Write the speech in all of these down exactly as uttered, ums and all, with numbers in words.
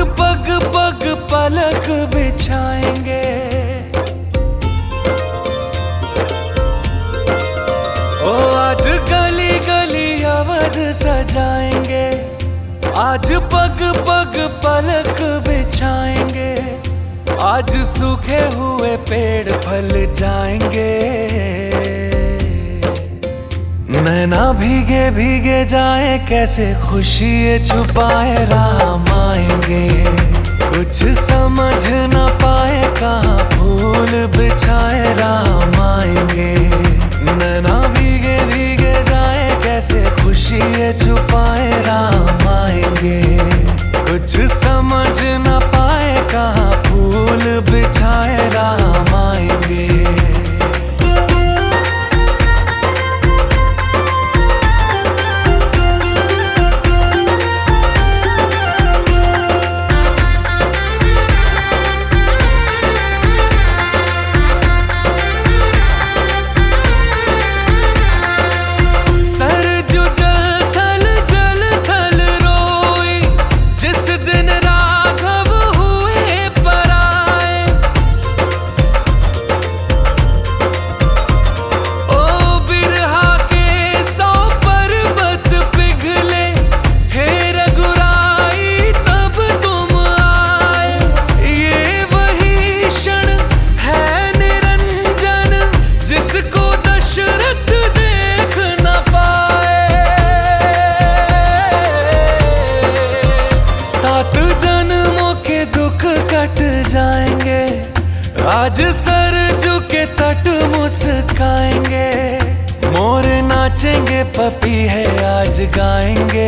पग पग पलक बिछाएंगे, ओ आज गली गली अवध सजाएंगे। आज पग पग पलक बिछाएंगे, आज सूखे हुए पेड़ फल जाएंगे। नैना भीगे भीगे जाए, कैसे खुशी छुपाए राम आएंगे। कुछ समझ न पाए, कहाँ फूल बिछाए राम आएंगे। नैना भीगे भीगे जाए, कैसे खुशी छुपाए राम आएंगे। कुछ समझ न पाए, कहाँ फूल बिछाए राम आएंगे। जाएंगे आज सरजू के तट मुस्काएंगे। मोर नाचेंगे, पपी है आज गाएंगे।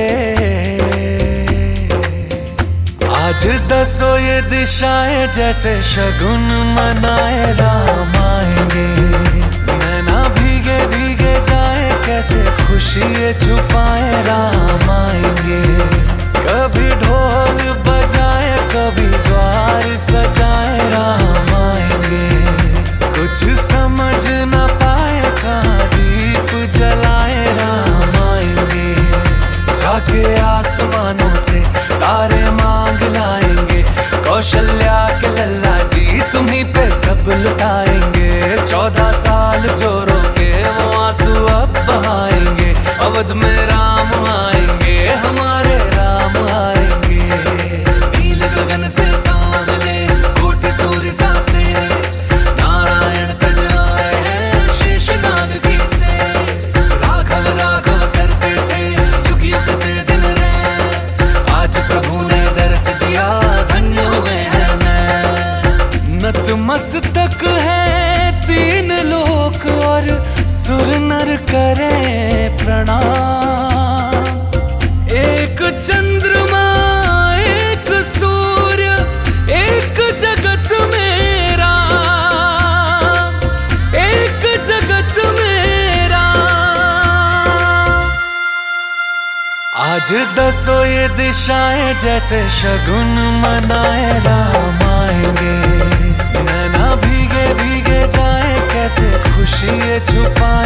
आज दसो ये दिशाएं, जैसे शगुन मनाए राम आएंगे। नैना भीगे भीगे जाए, कैसे खुशी छुपाए राम आएंगे। कभी ढोल बजाए, कभी द्वार सजाए राम आएंगे। कुछ समझ न पाए, कहाँ दीप जलाए राम आएंगे। जाके आसमानों से तारे मांग लाएंगे। कौशल्या के लल्ला जी तुम्हीं पे सब लुटाएंगे। चौदह साल जो रोके, वो आंसू अब बहाएंगे। अवध में राम आएंगे, हमारे राम आएंगे। नील गगन से सांवले, कोटि सूर्य सा तेज, नारायण तज आए हैं शेषनाग की सेज। राघव राघव करते थे युग युग से दिन रैन, आज प्रभु ने दर्श दिया, धन्य हो गए हैं मैं। नतमस्तक है तीन लोक, और सुर नर करें प्रणाम। एक चंद्रमा एक सूर्य, एक जगत में राम, एक जगत में राम। आज दसो ये दिशाएं, जैसे शगुन मनाए राम आएंगे। नैना भीगे भीगे जाए, कैसे खुशी छुपाए